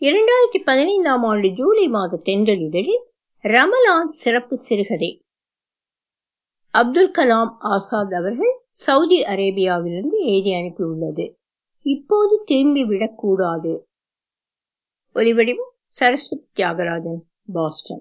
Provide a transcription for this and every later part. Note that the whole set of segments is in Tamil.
2015ஆம் ஆண்டு ஜூலை மாத தென்றல் இதழில் ரமலான் சிறப்பு சிறுகதை. அப்துல் கலாம் ஆசாத் அவர்கள் சவுதி அரேபியாவிலிருந்து எழுதி அனுப்பியுள்ளது. இப்போது திரும்பி விடக்கூடாது. ஒலிவடிவம் சரஸ்வதி தியாகராஜன், பாஸ்டன்.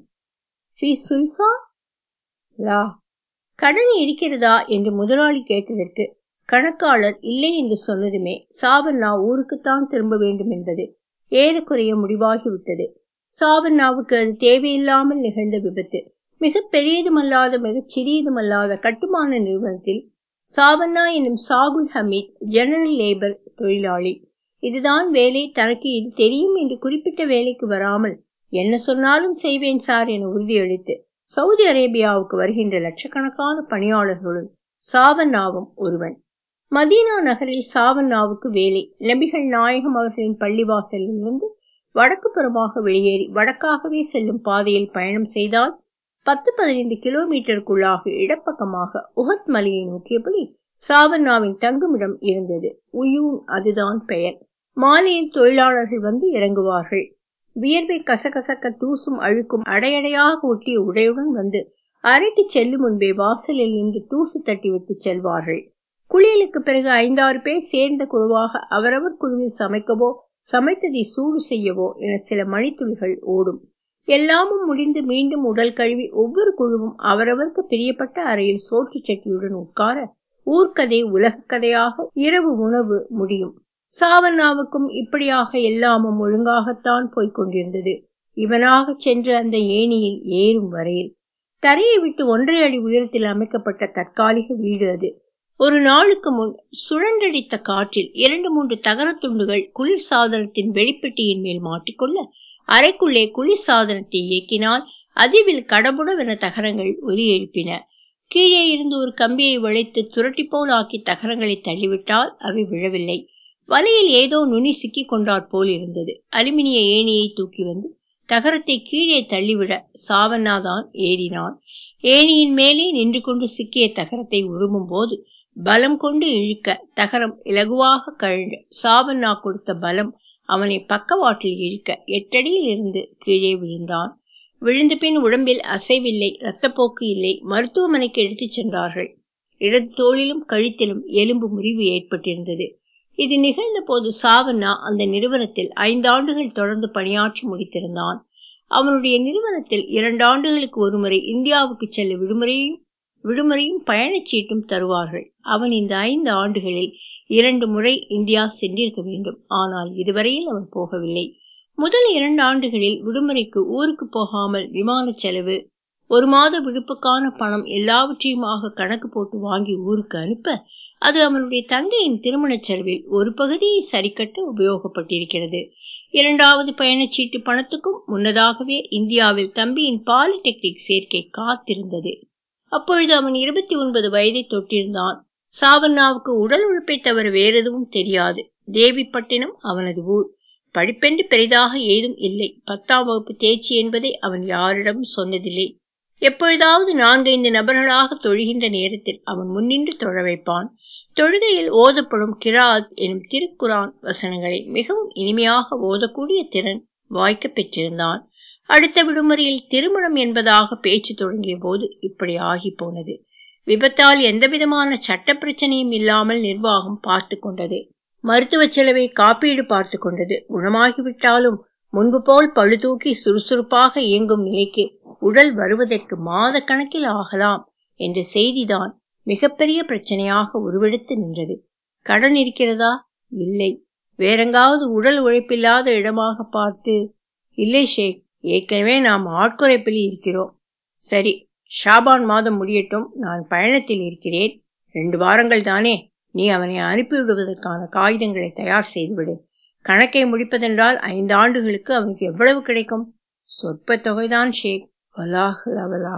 கடன் இருக்கிறதா என்று முதலாளி கேட்டதற்கு கணக்காளர் இல்லை என்று சொன்னதுமே சாவண்ணா ஊருக்குத்தான் திரும்ப வேண்டும் என்பது ஏறக்குறைய முடிவாகிவிட்டது. சாவண்ணாவுக்கு அது தேவையில்லாமல் நிகழ்ந்த விபத்து. மிக பெரியதுமல்லாத மிகச் சிறியதுமல்லாத கட்டுமான நிறுவனத்தில் சாவண்ணா என்னும் சாகுல் ஹமீத் ஜெனரல் லேபர் தொழிலாளி. இதுதான் வேலை, தனக்கு இது தெரியும் என்று குறிப்பிட்ட வேலைக்கு வராமல் என்ன சொன்னாலும் செய்வேன் சார் என உறுதியளித்து சவுதி அரேபியாவுக்கு வருகின்ற லட்சக்கணக்கான பணியாளர்களுடன் சாவண்ணாவும் ஒருவன். மதீனா நகரில் சாவண்ணாவுக்கு வேலை. நபிகள் நாயகம் அவர்களின் பள்ளிவாசலில் இருந்து வடக்கு புறமாக வெளியேறி வடக்காகவே செல்லும் பாதையில் பயணம் செய்தால் 10-15 கிலோமீட்டருக்குள்ளாக இடப்பக்கமாக உஹத் மலையை நோக்கியபடி சாவண்ணாவின் தங்குமிடம் இருந்தது. உயூன், அதுதான் பெயர். மாலையில் தொழிலாளர்கள் வந்து இறங்குவார்கள். வியர்வை கசகசக்க தூசும் அழுக்கும் அடையடையாக ஒட்டிய உடையுடன் வந்து அறைக்கு செல்லும் முன்பே வாசலில் நின்று தூசு தட்டிவிட்டு செல்வார்கள். குளியலுக்கு பிறகு 5-6 பேர் சேர்ந்த குழுவாக அவரவர் குழுவில் சமைக்கவோ சமைத்ததை சூடு செய்யவோ என சில மணித்துளிகள் ஓடும். எல்லாமும் முடிந்து மீண்டும் உடல் கழுவி ஒவ்வொரு குழுவும் அவரவருக்கு பிரியப்பட்ட அறையில் சோற்று சட்டியுடன் உட்கார ஊர்க்கதை உலக கதையாக இரவு உணவு முடியும். சாவண்ணாவுக்கும் இப்படியாக எல்லாமும் ஒழுங்காகத்தான் போய்கொண்டிருந்தது. இவனாக சென்று அந்த ஏணியில் ஏறும் வரையில். தரையை விட்டு 1.5 அடி உயரத்தில் அமைக்கப்பட்ட தற்காலிக வீடு அது. ஒரு நாளுக்கு முன் சுழன்றடித்த காற்றில் 2-3 தகர துண்டுகள் குளிர் சாதனத்தின் வெளிப்பெட்டியின் மேல் மாட்டிக்கொள்ள அறைக்குள்ளே குளிர் சாதனத்தை இயக்கினால் அதிவில் கடபுடவென தகரங்கள் ஒலி எழுப்பின. கீழே இருந்து ஒரு கம்பியை வளைத்து துரட்டி போல் ஆக்கி தகரங்களை தள்ளிவிட்டால் அவை விழவில்லை. வலையில் ஏதோ நுனி சிக்கி கொண்டாற் போல் இருந்தது. அலுமினிய ஏணியை தூக்கி வந்து தகரத்தை கீழே தள்ளிவிட சாவண்ணாதான் ஏறினான். ஏணியின் மேலே நின்று கொண்டு சிக்கிய தகரத்தை உருமும் போது பலம் கொண்டு இழுக்க தகரம் இலகுவாக கழண்டு சாவண்ணா கொடுத்த பலம் அவனை பக்கவாட்டில் இழுக்க 8 அடியில் இருந்து கீழே விழுந்தான். விழுந்த பின் உடம்பில் அசைவில்லை, இரத்தப்போக்கு இல்லை. மருத்துவமனைக்கு எடுத்துச் சென்றார்கள். இடது தோளிலும் கழுத்திலும் எலும்பு முறிவு ஏற்பட்டிருந்தது. இது நிகழ்ந்த போது சாவண்ணா அந்த நிறுவனத்தில் 5 ஆண்டுகள் தொடர்ந்து பணியாற்றி முடித்திருந்தான். அவனுடைய நிறுவனத்தில் 2 ஆண்டுகளுக்கு ஒருமுறை இந்தியாவுக்கு செல்ல விடுமுறையும் பயணச்சீட்டும் தருவார்கள். அவன் இந்த 5 ஆண்டுகளில் 2 முறை இந்தியா சென்றிருக்க வேண்டும். ஆனால் இதுவரையில் அவன் போகவில்லை. முதல் 2 ஆண்டுகளில் விடுமுறைக்கு ஊருக்கு போகாமல் விமான செலவு, 1 மாத விடுப்புக்கான பணம் எல்லாவற்றையுமாக கணக்கு போட்டு வாங்கி ஊருக்கு அனுப்ப அது அவனுடைய தங்கையின் திருமண செலவில் ஒரு பகுதியை சரிக்கட்ட உபயோகப்பட்டிருக்கிறது. 2வது பயணச்சீட்டு பணத்துக்கும் முன்னதாகவே இந்தியாவில் தம்பியின் பாலிடெக்னிக் சேர்க்கை காத்திருந்தது. அப்பொழுது அவன் 29 வயதை தொட்டிருந்தான். சாவண்ணாவுக்கு உடல் உழைப்பை தவிர வேறெதுவும் தெரியாது. தேவிப்பட்டினம் அவனது ஊர். படிப்பென்று பெரிதாக ஏதும் இல்லை. 10ஆம் வகுப்பு தேர்ச்சி என்பதை அவன் யாரிடமும் சொன்னதில்லை. எப்பொழுதாவது 4-5 நபர்களாக தொழுகின்ற நேரத்தில் அவன் முன்னின்று தொழ வைப்பான். தொழுகையில் ஓதப்படும் கிராத் எனும் திருக்குரான் வசனங்களை மிகவும் இனிமையாக ஓதக்கூடிய திறன் வாய்க்க பெற்றிருந்தான். அடுத்த விடுமுறையில் திருமணம் என்பதாக பேச்சு தொடங்கிய போது இப்படி ஆகி போனது. விபத்தால் எந்தவிதமான சட்ட பிரச்சனையும் இல்லாமல் நிர்வாகம் பார்த்து கொண்டது. மருத்துவ செலவை காப்பீடு பார்த்து கொண்டது. குணமாகிவிட்டாலும் முன்பு போல் பழுதூக்கி சுறுசுறுப்பாக இயங்கும் நிலைக்கு உடல் வருவதற்கு மாத கணக்கில் ஆகலாம் என்ற செய்திதான் மிகப்பெரிய பிரச்சனையாக உருவெடுத்து நின்றது. கடன் இருக்கிறதா? இல்லை. வேறெங்காவது உடல் உழைப்பில்லாத இடமாக பார்த்து? இல்லை ஷேக், ஏற்கனவே நாம் ஆட்குறைப்பில் இருக்கிறோம். சரி, ஷாபான் மாதம் முடியட்டும். நான் பயணத்தில் இருக்கிறேன். 2 வாரங்கள் தானே. நீ அவனை அனுப்பிவிடுவதற்கான காகிதங்களை தயார் செய்துவிடு. கணக்கை முடிப்பதென்றால் 5 ஆண்டுகளுக்கு அவனுக்கு எவ்வளவு கிடைக்கும்? சொற்ப தொகைதான் ஷேக். வலாஹ் லவலா.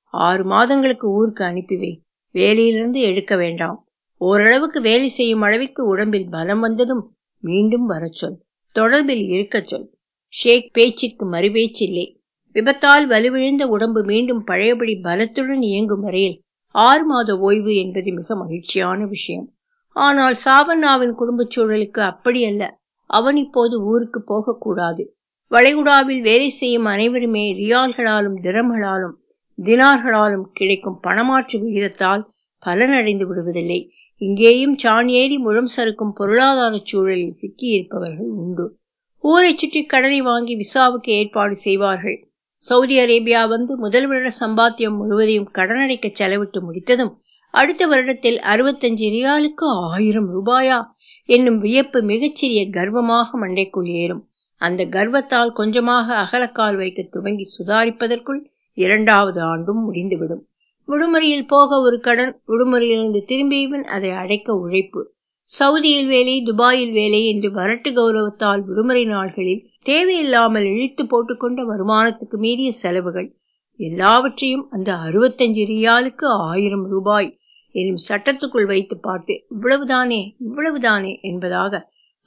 6 மாதங்களுக்கு ஊருக்கு அனுப்பிவை. வேலையிலிருந்து எடுக்க வேண்டாம். ஓரளவுக்கு வேலை செய்யும் அளவிற்கு உடம்பில் பலம் வந்ததும் மீண்டும் வர சொல். தொடர்பில் இருக்க சொல். ஷேக் பேச்சிற்கு மறுபேச்சில்லை. விபத்தால் வலுவிழந்த உடம்பு மீண்டும் பழையபடி பலத்துடன் இயங்கும் வரையில் 6 மாத ஓய்வு என்பது மிக மகிழ்ச்சியான விஷயம். ஆனால் சாவண்ணாவின் குடும்ப சூழலுக்கு அப்படியல்ல. அவன் இப்போது ஊருக்கு போகக்கூடாது. வளைகுடாவில் வேலை செய்யும் அனைவருமே ரியால்களாலும் திரம்களாலும் தினார்களாலும் கிடைக்கும் பணமாற்று விகிதத்தால் பலனடைந்து விடுவதில்லை. இங்கேயும் சான் ஏறி முழம் சறுக்கும் பொருளாதார சூழலில் சிக்கி இருப்பவர்கள் உண்டு. ஊரை சுற்றி கடனை வாங்கி விசாவுக்கு ஏற்பாடு செய்வார்கள். சவுதி அரேபியா வந்து முதல் வருட சம்பாத்தியம் முழுவதையும் கடனடைக்க செலவிட்டு முடித்ததும் அடுத்த வருடத்தில் 65 ரியாலுக்கு 1000 ரூபாயா என்னும் வியப்பு மிகச்சிறிய கர்வமாக மண்டைக்குள் ஏறும். அந்த கர்வத்தால் கொஞ்சமாக அகலக்கால் வைக்க துவங்கி சுதாரிப்பதற்குள் 2வது ஆண்டும் முடிந்துவிடும். விடுமுறையில் போக ஒரு கடன், விடுமுறையிலிருந்து திரும்பியவன் அதை அடைக்க உழைப்பு. சவுதியில் வேலை, துபாயில் வேலை என்று வரட்டு கௌரவத்தால் விடுமுறை நாள்களில் தேவையில்லாமல் இழுத்து போட்டுக்கொண்ட வருமானத்துக்கு மீறிய செலவுகள் எல்லாவற்றையும் அந்த 65 ரியாலுக்கு 1000 ரூபாய் எனும் சட்டத்துக்குள் வைத்து பார்த்து இவ்வளவுதானே இவ்வளவுதானே என்பதாக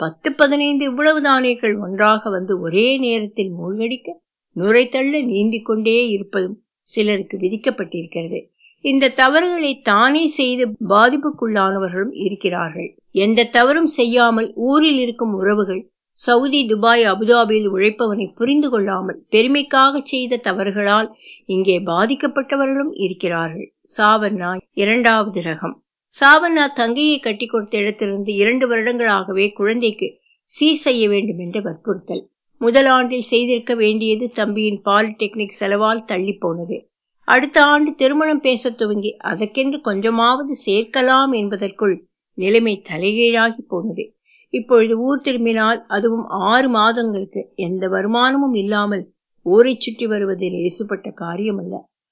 10-15 இவ்வளவுதானேகள் ஒன்றாக வந்து ஒரே நேரத்தில் மூழ்கடிக்க நுரை தள்ள நீந்தி கொண்டே இருப்பதும் சிலருக்கு விதிக்கப்பட்டிருக்கிறது. இந்த தவறுகளை தானே செய்து பாதிப்புக்குள்ளானவர்களும் இருக்கிறார்கள். எந்த தவறும் செய்யாமல் ஊரில் இருக்கும் உறவுகள் சவுதி, துபாய், அபுதாபியில் உழைப்பவனை புரிந்து கொள்ளாமல் பெருமைக்காக செய்த தவறுகளால் இங்கே பாதிக்கப்பட்டவர்களும் இருக்கிறார்கள். சாவண்ணா 2வது ரகம். சாவண்ணா தங்கையை கட்டி கொடுத்த இடத்திலிருந்து 2 வருடங்களாகவே குழந்தைக்கு சீர் செய்ய வேண்டும் என்ற வற்புறுத்தல். முதல் ஆண்டில் செய்திருக்க வேண்டியது தம்பியின் பாலிடெக்னிக் செலவால் தள்ளி போனது. அடுத்த ஆண்டு திருமணம் பேச துவங்கி அதற்கென்று கொஞ்சமாவது சேர்க்கலாம் என்பதற்குள் நிலைமை தலைகீழாகி போனது. இப்பொழுது ஊர் திரும்பினால் அதுவும் 6 மாதங்களுக்கு எந்த வருமானமும் இல்லாமல் ஊரை சுற்றி வருவது லேசுப்பட்ட காரியமல்ல.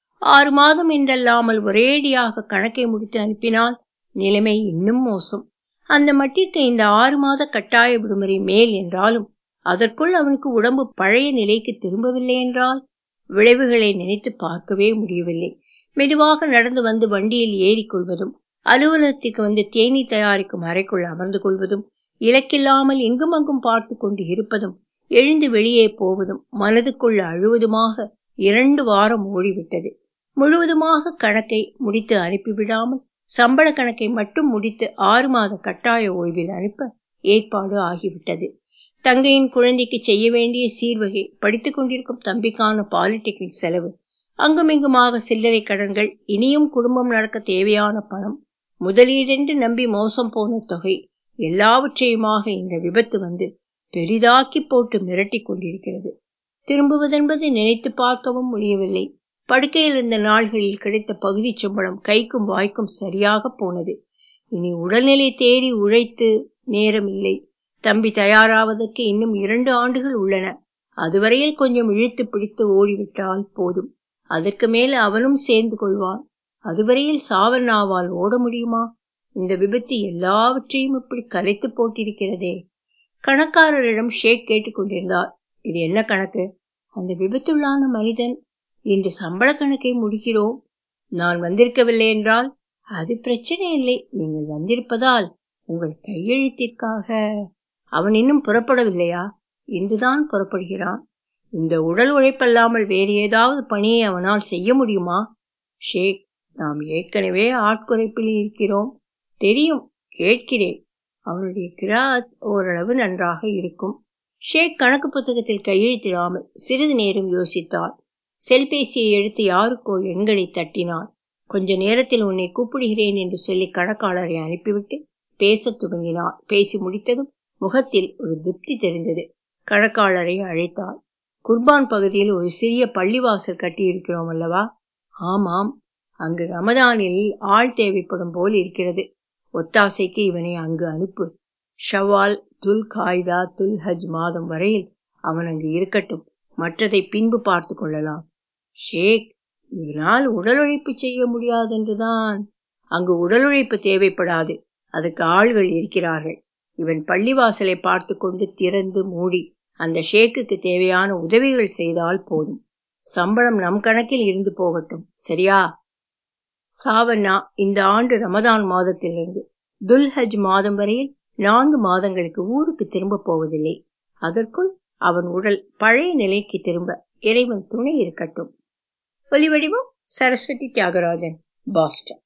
6 மாதம் என்றல்லாமல் ஒரேடியாக கணக்கை முடித்து அனுப்பினால் நிலைமை இன்னும் மோசம். அந்த மட்டிற்கு இந்த 6 மாத கட்டாய விடுமுறை மேல் என்றாலும் அதற்குள் அவனுக்கு உடம்பு பழைய நிலைக்கு திரும்பவில்லை என்றால் விளைவுகளை நினைத்து பார்க்கவே முடியவில்லை. மெதுவாக நடந்து வந்து வண்டியில் ஏறிக்கொள்வதும், அலுவலகத்திற்கு வந்து தேநீர் தயாரிக்கும் அறைக்குள் அமர்ந்து கொள்வதும், இலக்கில்லாமல் எங்கும் அங்கும் பார்த்து கொண்டு இருப்பதும், எழுந்து வெளியே போவதும், மனதுக்குள் அழுவதுமாக 2 வாரம் ஓடிவிட்டது. முழுவதுமாக கணக்கை முடித்து அனுப்பிவிடாமல் சம்பள கணக்கை மட்டும் முடித்து 6 மாத கட்டாய ஓய்வில் அனுப்ப ஏற்பாடு ஆகிவிட்டது. தங்கையின் குழந்தைக்கு செய்ய வேண்டிய சீர்வகை, படித்துக் கொண்டிருக்கும் தம்பிக்கான பாலிடெக்னிக் செலவு, அங்குமிங்குமாக சில்லறை கடன்கள், இனியும் குடும்பம் நடக்க தேவையான பணம், முதலீடென்று நம்பி மோசம் போன தொகை எல்லாவற்றையுமாக இந்த விபத்து வந்து பெரிதாக்கி போட்டு மிரட்டி கொண்டிருக்கிறது. திரும்புவதென்பது நினைத்து பார்க்கவும் முடியவில்லை. படுக்கையில் இருந்த நாள்களில் கிடைத்த பகுதி சம்பளம் கைக்கும் வாய்க்கும் சரியாக போனது. இனி உடல்நிலை தேறி உழைத்து நேரம் இல்லை. தம்பி தயாராவதற்கு இன்னும் 2 ஆண்டுகள் உள்ளன. அதுவரையில் கொஞ்சம் இழுத்து பிடித்து ஓடிவிட்டால் போதும். அதற்கு மேல் அவனும் சேர்ந்து கொள்வான். அதுவரையில் சாவண்ணாவால் ஓட முடியுமா? இந்த விபத்து எல்லாவற்றையும் இப்படி கலைத்து போட்டிருக்கிறதே. கணக்காரரிடம் ஷேக் கேட்டுக்கொண்டிருந்தார். இது என்ன கணக்கு? அந்த விபத்துள்ளான மனிதன் இன்று சம்பள கணக்கை முடிக்கிறோம். நான் வந்திருக்கவில்லை என்றால் அது பிரச்சனை இல்லை. நீங்கள் வந்திருப்பதால் உங்கள் கையெழுத்திற்காக. அவன் இன்னும் புறப்படவில்லையா? இன்றுதான் புறப்படுகிறான். இந்த உடல் உழைப்பல்லாமல் வேறு ஏதாவது பணியை அவனால் செய்ய முடியுமா? ஷேக், நாம் ஏற்கனவே ஆட்குறைப்பில் இருக்கிறோம். தெரியும், கேட்கிறேன். அவனுடைய கிராத் ஓரளவு நன்றாக இருக்கும். ஷேக் கணக்கு புத்தகத்தில் கையெழுத்திடாமல் சிறிது நேரம் யோசித்தார். செல்பேசியை எடுத்து யாருக்கோ எண்களை தட்டினார். கொஞ்ச நேரத்தில் உன்னை கூப்பிடுகிறேன் என்று சொல்லி கணக்காளரை அனுப்பிவிட்டு பேச துவங்கினார். பேசி முடித்ததும் முகத்தில் ஒரு திருப்தி தெரிந்தது. கணக்காளரை அழைத்தார். குர்பான் பகுதியில் ஒரு சிறிய பள்ளிவாசல் கட்டியிருக்கிறோம் அல்லவா? ஆமாம். அங்கு ரமதானில் ஆள் தேவைப்படும் போல் இருக்கிறது. ஒத்தாசைக்கு இவனை அங்கு அனுப்பு. ஷவால், துல் காய்தா, துல் ஹஜ் மாதம் வரையில் அவன் அங்கு இருக்கட்டும். மற்றதை பின்பு பார்த்து கொள்ளலாம். ஷேக், இவனால் உடல் உழைப்பு செய்ய முடியாதென்றுதான். அங்கு உடல் உழைப்பு தேவைப்படாது. அதுக்கு ஆள்கள் இருக்கிறார்கள். இவன் பள்ளிவாசலை பார்த்து கொண்டு திறந்து மூடி அந்த ஷேக்குக்கு தேவையான உதவிகள் செய்தால் போதும். சம்பளம் நம் கணக்கில் இருந்து போகட்டும். சரியா? சாவண்ணா இந்த ஆண்டு ரமதான் மாதத்திலிருந்து துல்ஹஜ் மாதம் வரையில் 4 மாதங்களுக்கு ஊருக்கு திரும்ப போவதில்லை. அதற்குள் அவன் உடல் பழைய நிலைக்கு திரும்ப இறைவன் துணை இருக்கட்டும். ஒலிவடிவம் சரஸ்வதி தியாகராஜன், பாஸ்டன்.